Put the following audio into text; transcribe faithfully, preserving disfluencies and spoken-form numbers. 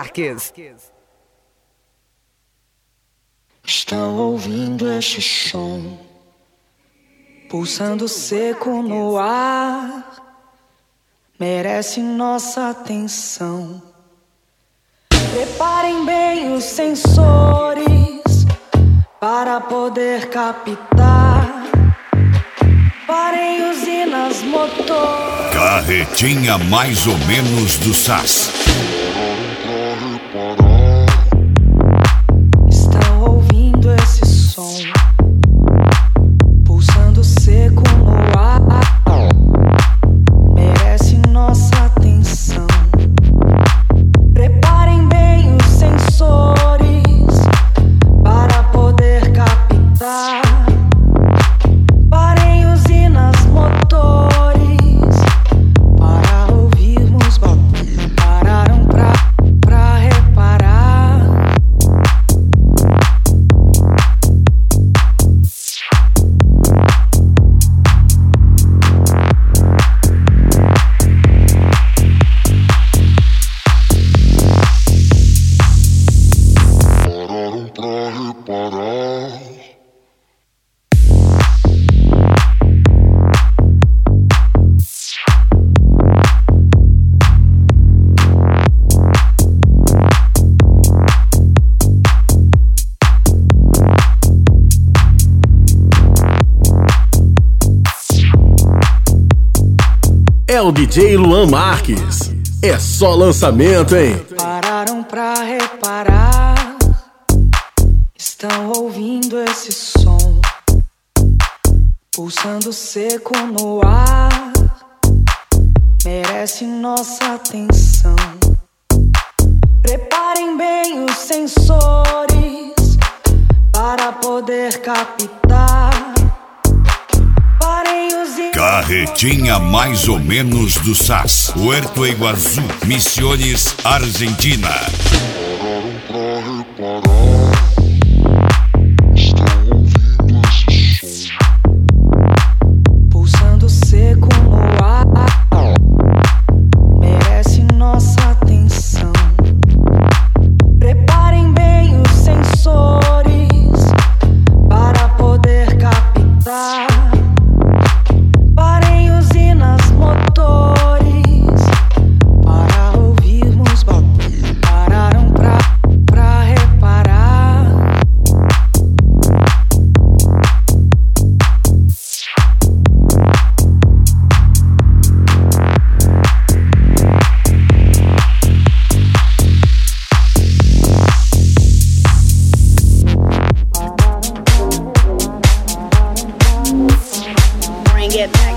Marques. Estão ouvindo este som, pulsando seco no ar, merece nossa atenção. Preparem bem os sensores para poder captar. Parem usinas, motores. Carretinha mais ou menos do S A S. Estão ouvindo esse som, pulsando seco no ar, merece nossa atenção. Preparem bem os sensores para poder captar. Parem usinas, motores para ouvirmos bater. Pararam pra, pra reparar. Pararam pra reparar. É o D J Luan Marques. É só lançamento, hein? Pararam pra reparar. Estão ouvindo esse som, pulsando seco no ar, merece nossa atenção. Preparem bem os sensores para poder captar. Parem os Carretinha mais ou menos do S A S. Puerto Iguaçu, Misiones, Argentina. Pararam pra reparar. Estão ouvindo esse som, pulsando seco no ar, merece nossa atenção. Preparem bem os sensores para poder captar. Parem usinas, motores para ouvirmos bater. Pararam pra, pra reparar. Bring it back.